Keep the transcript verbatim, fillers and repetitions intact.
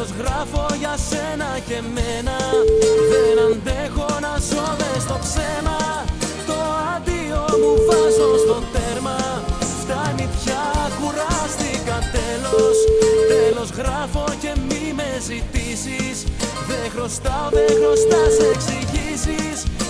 Τέλος γράφω για σένα και μένα. Δεν αντέχω να ζω μες στο ψέμα. Το αντίο μου βάζω στο τέρμα. Φτάνει πια, κουράστηκα τέλος. Τέλος γράφω και μη με ζητήσεις. Δεν χρωστάω, δεν χρωστάς εξηγήσεις.